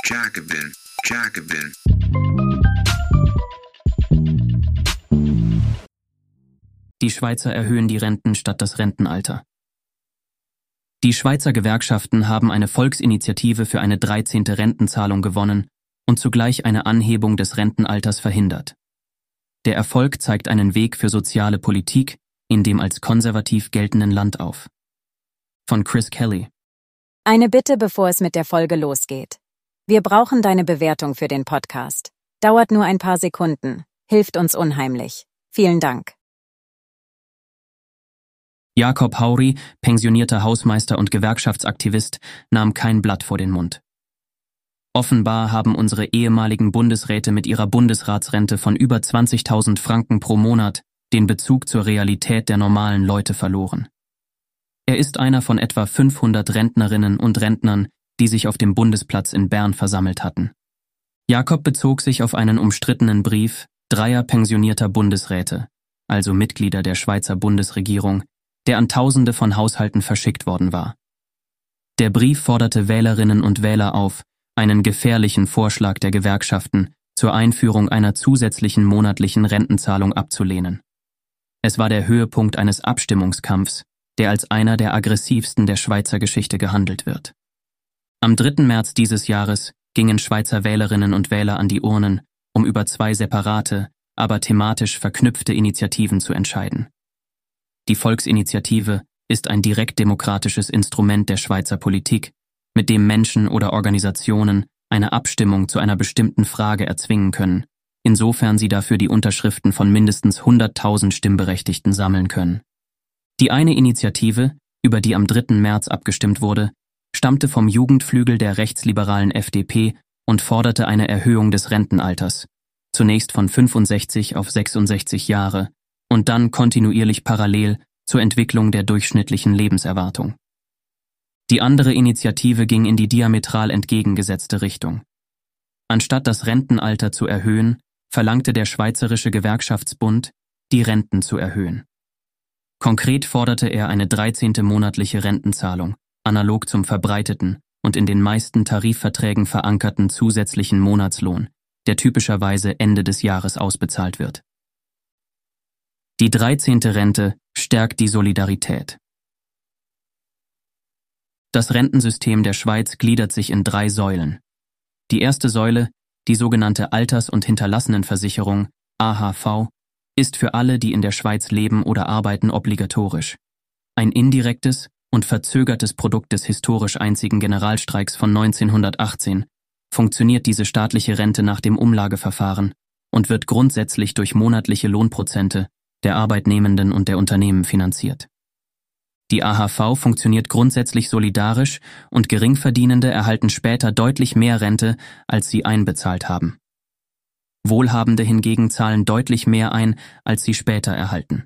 Jacobin, Jacobin. Die Schweizer erhöhen die Renten statt das Rentenalter. Die Schweizer Gewerkschaften haben eine Volksinitiative für eine 13. Rentenzahlung gewonnen und zugleich eine Anhebung des Rentenalters verhindert. Der Erfolg zeigt einen Weg für soziale Politik in dem als konservativ geltenden Land auf. Von Chris Kelly. Eine Bitte, bevor es mit der Folge losgeht. Wir brauchen deine Bewertung für den Podcast. Dauert nur ein paar Sekunden, hilft uns unheimlich. Vielen Dank. Jakob Hauri, pensionierter Hausmeister und Gewerkschaftsaktivist, nahm kein Blatt vor den Mund. Offenbar haben unsere ehemaligen Bundesräte mit ihrer Bundesratsrente von über 20.000 Franken pro Monat den Bezug zur Realität der normalen Leute verloren. Er ist einer von etwa 500 Rentnerinnen und Rentnern, die sich auf dem Bundesplatz in Bern versammelt hatten. Jakob bezog sich auf einen umstrittenen Brief 3 pensionierter Bundesräte, also Mitglieder der Schweizer Bundesregierung, der an Tausende von Haushalten verschickt worden war. Der Brief forderte Wählerinnen und Wähler auf, einen gefährlichen Vorschlag der Gewerkschaften zur Einführung einer zusätzlichen monatlichen Rentenzahlung abzulehnen. Es war der Höhepunkt eines Abstimmungskampfs, der als einer der aggressivsten der Schweizer Geschichte gehandelt wird. Am 3. März dieses Jahres gingen Schweizer Wählerinnen und Wähler an die Urnen, um über 2 separate, aber thematisch verknüpfte Initiativen zu entscheiden. Die Volksinitiative ist ein direktdemokratisches Instrument der Schweizer Politik, mit dem Menschen oder Organisationen eine Abstimmung zu einer bestimmten Frage erzwingen können, insofern sie dafür die Unterschriften von mindestens 100.000 Stimmberechtigten sammeln können. Die eine Initiative, über die am 3. März abgestimmt wurde, stammte vom Jugendflügel der rechtsliberalen FDP und forderte eine Erhöhung des Rentenalters, zunächst von 65 auf 66 Jahre und dann kontinuierlich parallel zur Entwicklung der durchschnittlichen Lebenserwartung. Die andere Initiative ging in die diametral entgegengesetzte Richtung. Anstatt das Rentenalter zu erhöhen, verlangte der Schweizerische Gewerkschaftsbund, die Renten zu erhöhen. Konkret forderte er eine 13. monatliche Rentenzahlung, analog zum verbreiteten und in den meisten Tarifverträgen verankerten zusätzlichen Monatslohn, der typischerweise Ende des Jahres ausbezahlt wird. Die 13. Rente stärkt die Solidarität. Das Rentensystem der Schweiz gliedert sich in 3 Säulen. Die erste Säule, die sogenannte Alters- und Hinterlassenenversicherung, AHV, ist für alle, die in der Schweiz leben oder arbeiten, obligatorisch. Ein indirektes und verzögertes Produkt des historisch einzigen Generalstreiks von 1918, funktioniert diese staatliche Rente nach dem Umlageverfahren und wird grundsätzlich durch monatliche Lohnprozente der Arbeitnehmenden und der Unternehmen finanziert. Die AHV funktioniert grundsätzlich solidarisch und Geringverdienende erhalten später deutlich mehr Rente, als sie einbezahlt haben. Wohlhabende hingegen zahlen deutlich mehr ein, als sie später erhalten.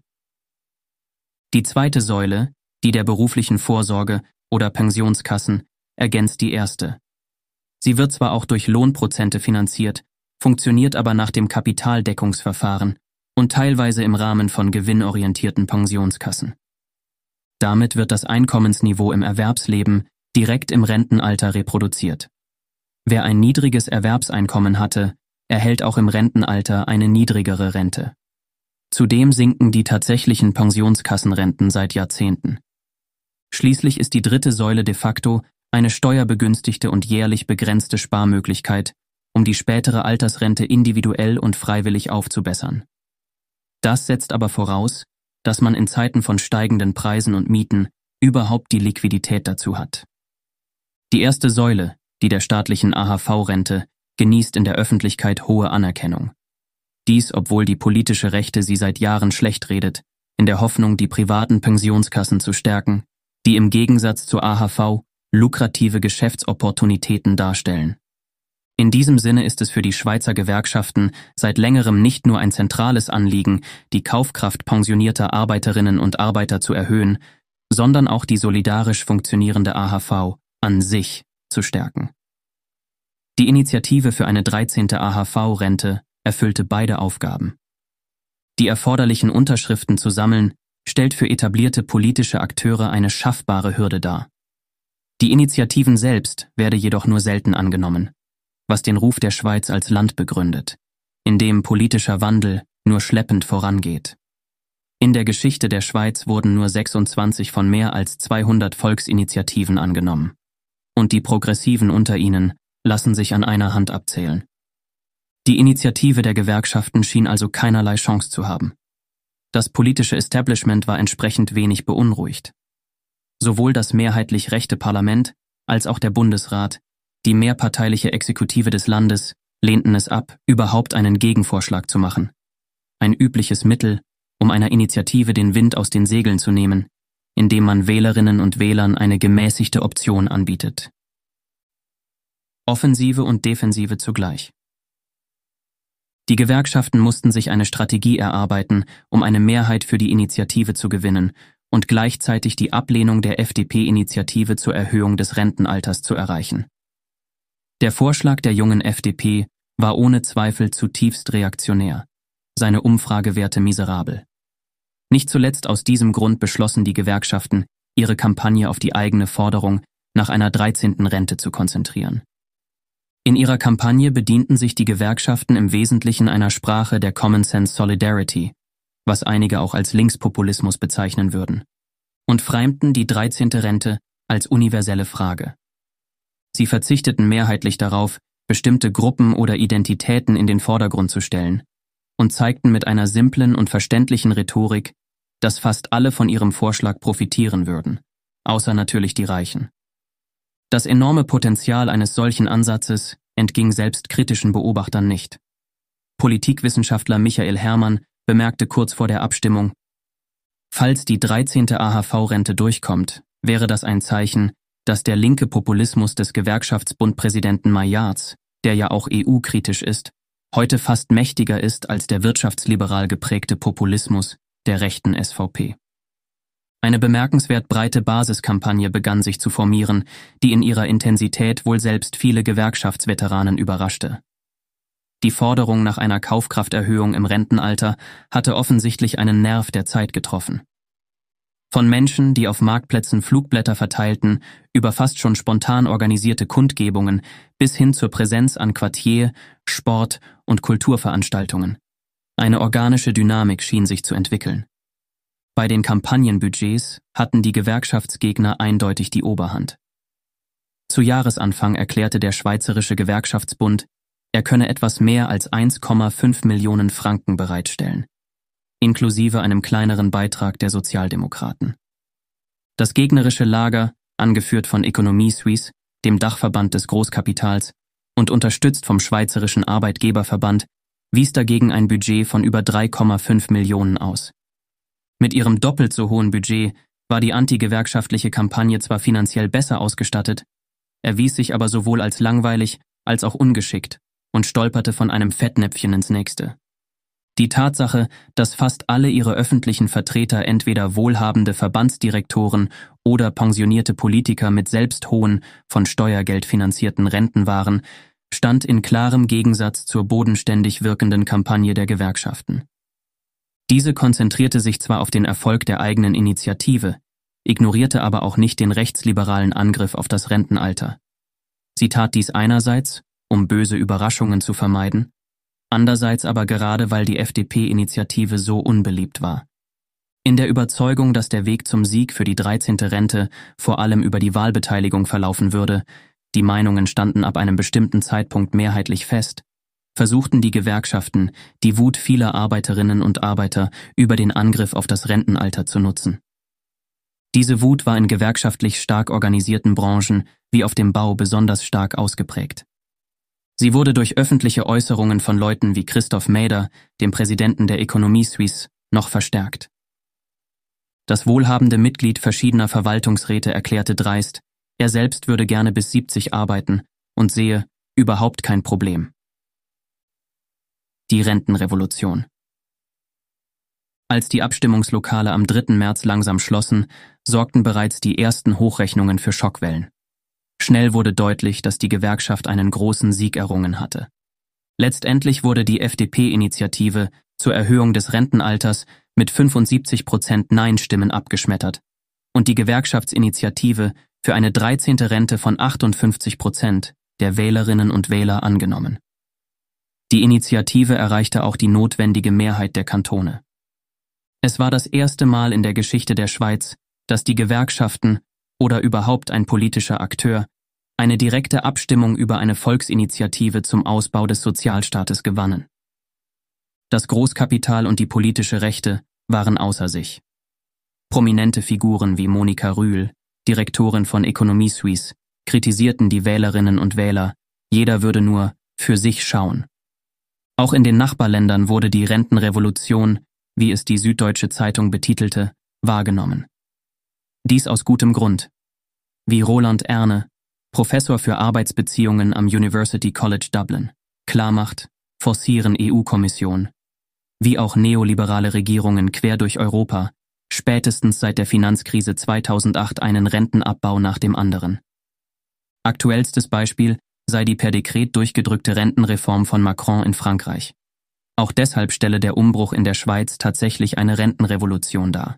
Die zweite Säule, die der beruflichen Vorsorge oder Pensionskassen, ergänzt die erste. Sie wird zwar auch durch Lohnprozente finanziert, funktioniert aber nach dem Kapitaldeckungsverfahren und teilweise im Rahmen von gewinnorientierten Pensionskassen. Damit wird das Einkommensniveau im Erwerbsleben direkt im Rentenalter reproduziert. Wer ein niedriges Erwerbseinkommen hatte, erhält auch im Rentenalter eine niedrigere Rente. Zudem sinken die tatsächlichen Pensionskassenrenten seit Jahrzehnten. Schließlich ist die dritte Säule de facto eine steuerbegünstigte und jährlich begrenzte Sparmöglichkeit, um die spätere Altersrente individuell und freiwillig aufzubessern. Das setzt aber voraus, dass man in Zeiten von steigenden Preisen und Mieten überhaupt die Liquidität dazu hat. Die erste Säule, die der staatlichen AHV-Rente, genießt in der Öffentlichkeit hohe Anerkennung. Dies, obwohl die politische Rechte sie seit Jahren schlecht redet, in der Hoffnung, die privaten Pensionskassen zu stärken, die im Gegensatz zur AHV lukrative Geschäftsopportunitäten darstellen. In diesem Sinne ist es für die Schweizer Gewerkschaften seit längerem nicht nur ein zentrales Anliegen, die Kaufkraft pensionierter Arbeiterinnen und Arbeiter zu erhöhen, sondern auch die solidarisch funktionierende AHV an sich zu stärken. Die Initiative für eine 13. AHV-Rente erfüllte beide Aufgaben. Die erforderlichen Unterschriften zu sammeln, stellt für etablierte politische Akteure eine schaffbare Hürde dar. Die Initiativen selbst werde jedoch nur selten angenommen. was den Ruf der Schweiz als Land begründet, in dem politischer Wandel nur schleppend vorangeht. In der Geschichte der Schweiz wurden nur 26 von mehr als 200 Volksinitiativen angenommen. Und die Progressiven unter ihnen lassen sich an einer Hand abzählen. Die Initiative der Gewerkschaften schien also keinerlei Chance zu haben. Das politische Establishment war entsprechend wenig beunruhigt. Sowohl das mehrheitlich rechte Parlament als auch der Bundesrat, die mehrparteiliche Exekutive des Landes, lehnten es ab, überhaupt einen Gegenvorschlag zu machen. Ein übliches Mittel, um einer Initiative den Wind aus den Segeln zu nehmen, indem man Wählerinnen und Wählern eine gemäßigte Option anbietet. Offensive und Defensive zugleich. Die Gewerkschaften mussten sich eine Strategie erarbeiten, um eine Mehrheit für die Initiative zu gewinnen und gleichzeitig die Ablehnung der FDP-Initiative zur Erhöhung des Rentenalters zu erreichen. Der Vorschlag der jungen FDP war ohne Zweifel zutiefst reaktionär, seine Umfragewerte miserabel. Nicht zuletzt aus diesem Grund beschlossen die Gewerkschaften, ihre Kampagne auf die eigene Forderung nach einer 13. Rente zu konzentrieren. In ihrer Kampagne bedienten sich die Gewerkschaften im Wesentlichen einer Sprache der Common Sense Solidarity, was einige auch als Linkspopulismus bezeichnen würden, und freimten die 13. Rente als universelle Frage. Sie verzichteten mehrheitlich darauf, bestimmte Gruppen oder Identitäten in den Vordergrund zu stellen und zeigten mit einer simplen und verständlichen Rhetorik, dass fast alle von ihrem Vorschlag profitieren würden, außer natürlich die Reichen. Das enorme Potenzial eines solchen Ansatzes entging selbst kritischen Beobachtern nicht. Politikwissenschaftler Michael Herrmann bemerkte kurz vor der Abstimmung: Falls die 13. AHV-Rente durchkommt, wäre das ein Zeichen, dass der linke Populismus des Gewerkschaftsbundpräsidenten Maillards, der ja auch EU-kritisch ist, heute fast mächtiger ist als der wirtschaftsliberal geprägte Populismus der rechten SVP. Eine bemerkenswert breite Basiskampagne begann sich zu formieren, die in ihrer Intensität wohl selbst viele Gewerkschaftsveteranen überraschte. Die Forderung nach einer Kaufkrafterhöhung im Rentenalter hatte offensichtlich einen Nerv der Zeit getroffen. Von Menschen, die auf Marktplätzen Flugblätter verteilten, über fast schon spontan organisierte Kundgebungen bis hin zur Präsenz an Quartier-, Sport- und Kulturveranstaltungen. Eine organische Dynamik schien sich zu entwickeln. Bei den Kampagnenbudgets hatten die Gewerkschaftsgegner eindeutig die Oberhand. Zu Jahresanfang erklärte der Schweizerische Gewerkschaftsbund, er könne etwas mehr als 1,5 Millionen Franken bereitstellen, inklusive einem kleineren Beitrag der Sozialdemokraten. Das gegnerische Lager, angeführt von Economie Suisse, dem Dachverband des Großkapitals, und unterstützt vom Schweizerischen Arbeitgeberverband, wies dagegen ein Budget von über 3,5 Millionen aus. Mit ihrem doppelt so hohen Budget war die antigewerkschaftliche Kampagne zwar finanziell besser ausgestattet, erwies sich aber sowohl als langweilig als auch ungeschickt und stolperte von einem Fettnäpfchen ins nächste. Die Tatsache, dass fast alle ihre öffentlichen Vertreter entweder wohlhabende Verbandsdirektoren oder pensionierte Politiker mit selbst hohen, von Steuergeld finanzierten Renten waren, stand in klarem Gegensatz zur bodenständig wirkenden Kampagne der Gewerkschaften. Diese konzentrierte sich zwar auf den Erfolg der eigenen Initiative, ignorierte aber auch nicht den rechtsliberalen Angriff auf das Rentenalter. Sie tat dies einerseits, um böse Überraschungen zu vermeiden, andererseits aber gerade, weil die FDP-Initiative so unbeliebt war. In der Überzeugung, dass der Weg zum Sieg für die 13. Rente vor allem über die Wahlbeteiligung verlaufen würde, die Meinungen standen ab einem bestimmten Zeitpunkt mehrheitlich fest, versuchten die Gewerkschaften, die Wut vieler Arbeiterinnen und Arbeiter über den Angriff auf das Rentenalter zu nutzen. Diese Wut war in gewerkschaftlich stark organisierten Branchen wie auf dem Bau besonders stark ausgeprägt. Sie wurde durch öffentliche Äußerungen von Leuten wie Christoph Mäder, dem Präsidenten der Economie Suisse, noch verstärkt. Das wohlhabende Mitglied verschiedener Verwaltungsräte erklärte dreist, er selbst würde gerne bis 70 arbeiten und sehe überhaupt kein Problem. Die Rentenrevolution. Als die Abstimmungslokale am 3. März langsam schlossen, sorgten bereits die ersten Hochrechnungen für Schockwellen. Schnell wurde deutlich, dass die Gewerkschaft einen großen Sieg errungen hatte. Letztendlich wurde die FDP-Initiative zur Erhöhung des Rentenalters mit 75% Nein-Stimmen abgeschmettert und die Gewerkschaftsinitiative für eine 13. Rente von 58% der Wählerinnen und Wähler angenommen. Die Initiative erreichte auch die notwendige Mehrheit der Kantone. Es war das erste Mal in der Geschichte der Schweiz, dass die Gewerkschaften oder überhaupt ein politischer Akteur eine direkte Abstimmung über eine Volksinitiative zum Ausbau des Sozialstaates gewannen. Das Großkapital und die politische Rechte waren außer sich. Prominente Figuren wie Monika Rühl, Direktorin von Economie Suisse, kritisierten die Wählerinnen und Wähler, jeder würde nur für sich schauen. Auch in den Nachbarländern wurde die Rentenrevolution, wie es die Süddeutsche Zeitung betitelte, wahrgenommen. Dies aus gutem Grund. Wie Roland Erne, Professor für Arbeitsbeziehungen am University College Dublin, klarmacht, forcieren EU-Kommission, wie auch neoliberale Regierungen quer durch Europa, spätestens seit der Finanzkrise 2008 einen Rentenabbau nach dem anderen. Aktuellstes Beispiel sei die per Dekret durchgedrückte Rentenreform von Macron in Frankreich. Auch deshalb stelle der Umbruch in der Schweiz tatsächlich eine Rentenrevolution dar.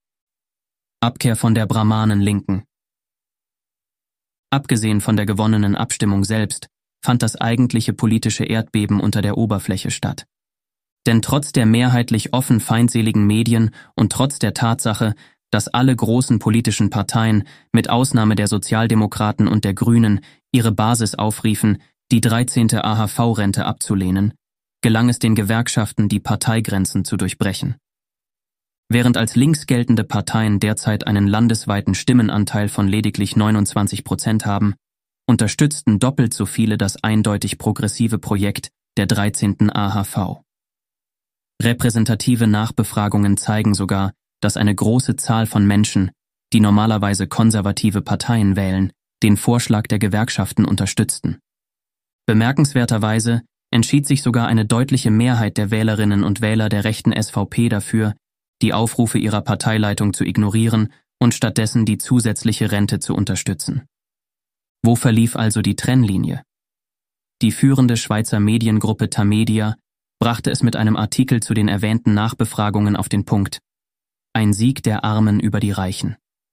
Abkehr von der Brahmanen-Linken. Abgesehen von der gewonnenen Abstimmung selbst, fand das eigentliche politische Erdbeben unter der Oberfläche statt. Denn trotz der mehrheitlich offen feindseligen Medien und trotz der Tatsache, dass alle großen politischen Parteien, mit Ausnahme der Sozialdemokraten und der Grünen, ihre Basis aufriefen, die 13. AHV-Rente abzulehnen, gelang es den Gewerkschaften, die Parteigrenzen zu durchbrechen. Während als links geltende Parteien derzeit einen landesweiten Stimmenanteil von lediglich 29% haben, unterstützten doppelt so viele das eindeutig progressive Projekt der 13. AHV. Repräsentative Nachbefragungen zeigen sogar, dass eine große Zahl von Menschen, die normalerweise konservative Parteien wählen, den Vorschlag der Gewerkschaften unterstützten. Bemerkenswerterweise entschied sich sogar eine deutliche Mehrheit der Wählerinnen und Wähler der rechten SVP dafür, die Aufrufe ihrer Parteileitung zu ignorieren und stattdessen die zusätzliche Rente zu unterstützen. Wo verlief also die Trennlinie? Die führende Schweizer Mediengruppe Tamedia brachte es mit einem Artikel zu den erwähnten Nachbefragungen auf den Punkt: Ein Sieg der Armen über die Reichen.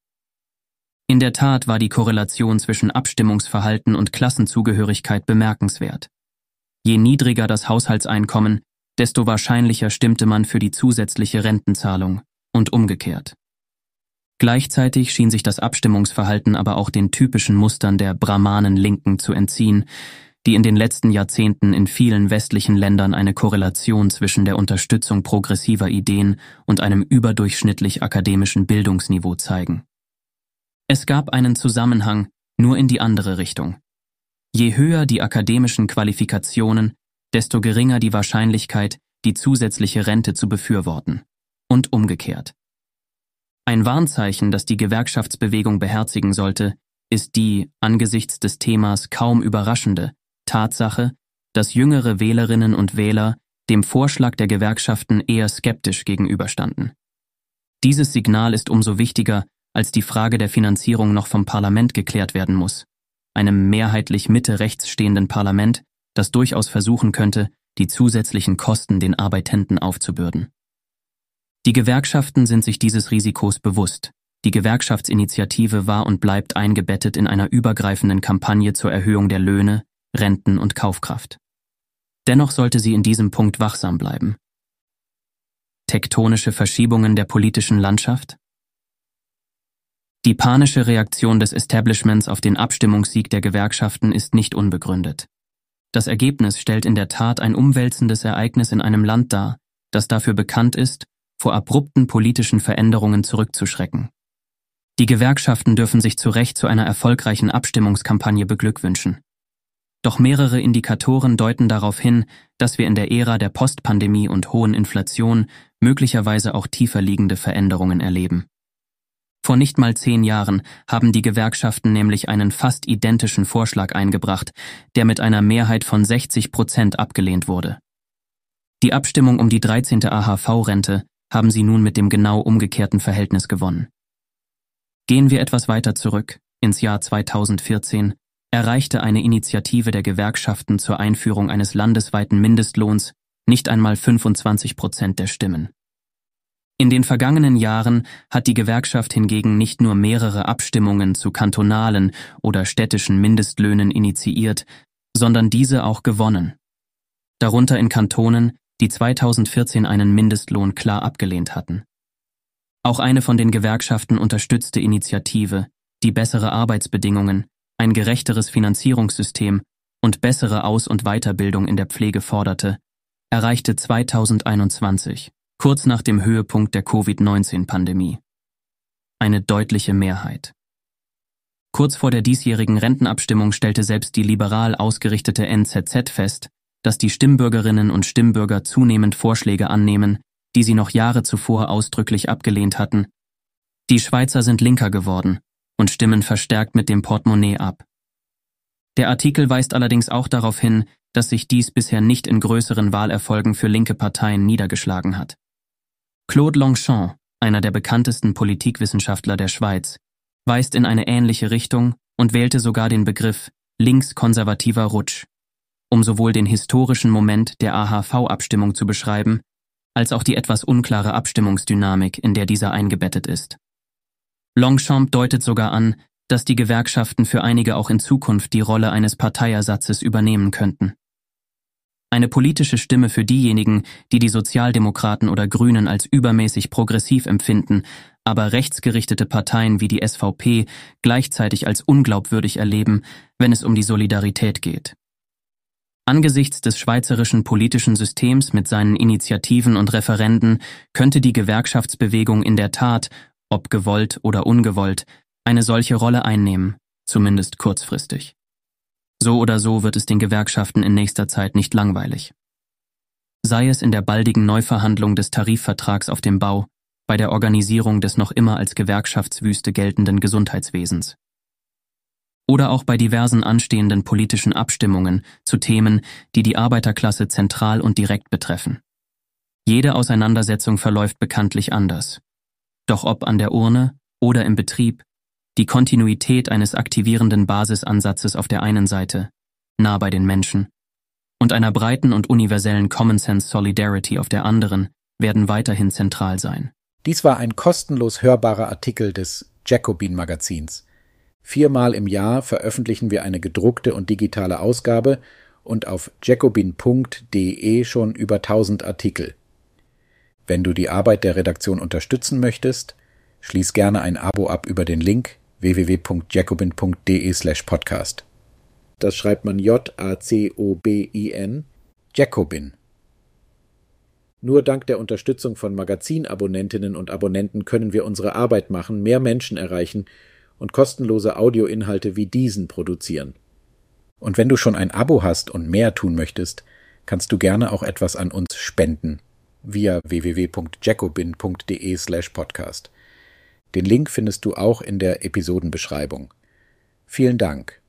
In der Tat war die Korrelation zwischen Abstimmungsverhalten und Klassenzugehörigkeit bemerkenswert. Je niedriger das Haushaltseinkommen, desto wahrscheinlicher stimmte man für die zusätzliche Rentenzahlung und umgekehrt. Gleichzeitig schien sich das Abstimmungsverhalten aber auch den typischen Mustern der Brahmanen-Linken zu entziehen, die in den letzten Jahrzehnten in vielen westlichen Ländern eine Korrelation zwischen der Unterstützung progressiver Ideen und einem überdurchschnittlich akademischen Bildungsniveau zeigen. Es gab einen Zusammenhang, nur in die andere Richtung. Je höher die akademischen Qualifikationen, desto geringer die Wahrscheinlichkeit, die zusätzliche Rente zu befürworten. Und umgekehrt. Ein Warnzeichen, das die Gewerkschaftsbewegung beherzigen sollte, ist die, angesichts des Themas kaum überraschende, Tatsache, dass jüngere Wählerinnen und Wähler dem Vorschlag der Gewerkschaften eher skeptisch gegenüberstanden. Dieses Signal ist umso wichtiger, als die Frage der Finanzierung noch vom Parlament geklärt werden muss, einem mehrheitlich Mitte-rechts stehenden Parlament, das durchaus versuchen könnte, die zusätzlichen Kosten den Arbeitenden aufzubürden. Die Gewerkschaften sind sich dieses Risikos bewusst. Die Gewerkschaftsinitiative war und bleibt eingebettet in einer übergreifenden Kampagne zur Erhöhung der Löhne, Renten und Kaufkraft. Dennoch sollte sie in diesem Punkt wachsam bleiben. Tektonische Verschiebungen der politischen Landschaft? Die panische Reaktion des Establishments auf den Abstimmungssieg der Gewerkschaften ist nicht unbegründet. Das Ergebnis stellt in der Tat ein umwälzendes Ereignis in einem Land dar, das dafür bekannt ist, vor abrupten politischen Veränderungen zurückzuschrecken. Die Gewerkschaften dürfen sich zu Recht zu einer erfolgreichen Abstimmungskampagne beglückwünschen. Doch mehrere Indikatoren deuten darauf hin, dass wir in der Ära der Postpandemie und hohen Inflation möglicherweise auch tiefer liegende Veränderungen erleben. Vor nicht mal 10 Jahren haben die Gewerkschaften nämlich einen fast identischen Vorschlag eingebracht, der mit einer Mehrheit von 60% abgelehnt wurde. Die Abstimmung um die 13. AHV-Rente haben sie nun mit dem genau umgekehrten Verhältnis gewonnen. Gehen wir etwas weiter zurück, ins Jahr 2014, erreichte eine Initiative der Gewerkschaften zur Einführung eines landesweiten Mindestlohns nicht einmal 25% der Stimmen. In den vergangenen Jahren hat die Gewerkschaft hingegen nicht nur mehrere Abstimmungen zu kantonalen oder städtischen Mindestlöhnen initiiert, sondern diese auch gewonnen. Darunter in Kantonen, die 2014 einen Mindestlohn klar abgelehnt hatten. Auch eine von den Gewerkschaften unterstützte Initiative, die bessere Arbeitsbedingungen, ein gerechteres Finanzierungssystem und bessere Aus- und Weiterbildung in der Pflege forderte, erreichte 2021, kurz nach dem Höhepunkt der Covid-19-Pandemie, eine deutliche Mehrheit. Kurz vor der diesjährigen Rentenabstimmung stellte selbst die liberal ausgerichtete NZZ fest, dass die Stimmbürgerinnen und Stimmbürger zunehmend Vorschläge annehmen, die sie noch Jahre zuvor ausdrücklich abgelehnt hatten. Die Schweizer sind linker geworden und stimmen verstärkt mit dem Portemonnaie ab. Der Artikel weist allerdings auch darauf hin, dass sich dies bisher nicht in größeren Wahlerfolgen für linke Parteien niedergeschlagen hat. Claude Longchamp, einer der bekanntesten Politikwissenschaftler der Schweiz, weist in eine ähnliche Richtung und wählte sogar den Begriff linkskonservativer Rutsch, um sowohl den historischen Moment der AHV-Abstimmung zu beschreiben, als auch die etwas unklare Abstimmungsdynamik, in der dieser eingebettet ist. Longchamp deutet sogar an, dass die Gewerkschaften für einige auch in Zukunft die Rolle eines Parteiersatzes übernehmen könnten. Eine politische Stimme für diejenigen, die die Sozialdemokraten oder Grünen als übermäßig progressiv empfinden, aber rechtsgerichtete Parteien wie die SVP gleichzeitig als unglaubwürdig erleben, wenn es um die Solidarität geht. Angesichts des schweizerischen politischen Systems mit seinen Initiativen und Referenden könnte die Gewerkschaftsbewegung in der Tat, ob gewollt oder ungewollt, eine solche Rolle einnehmen, zumindest kurzfristig. So oder so wird es den Gewerkschaften in nächster Zeit nicht langweilig. Sei es in der baldigen Neuverhandlung des Tarifvertrags auf dem Bau, bei der Organisierung des noch immer als Gewerkschaftswüste geltenden Gesundheitswesens. Oder auch bei diversen anstehenden politischen Abstimmungen zu Themen, die die Arbeiterklasse zentral und direkt betreffen. Jede Auseinandersetzung verläuft bekanntlich anders. Doch ob an der Urne oder im Betrieb, die Kontinuität eines aktivierenden Basisansatzes auf der einen Seite, nah bei den Menschen, und einer breiten und universellen Common Sense Solidarity auf der anderen, werden weiterhin zentral sein. Dies war ein kostenlos hörbarer Artikel des Jacobin-Magazins. 4-mal im Jahr veröffentlichen wir eine gedruckte und digitale Ausgabe und auf jacobin.de schon über 1000 Artikel. Wenn du die Arbeit der Redaktion unterstützen möchtest, schließ gerne ein Abo ab über den Link www.jacobin.de/podcast. Das schreibt man Jacobin, Jacobin. Nur dank der Unterstützung von Magazinabonnentinnen und Abonnenten können wir unsere Arbeit machen, mehr Menschen erreichen und kostenlose Audioinhalte wie diesen produzieren. Und wenn du schon ein Abo hast und mehr tun möchtest, kannst du gerne auch etwas an uns spenden via www.jacobin.de/podcast. Den Link findest du auch in der Episodenbeschreibung. Vielen Dank.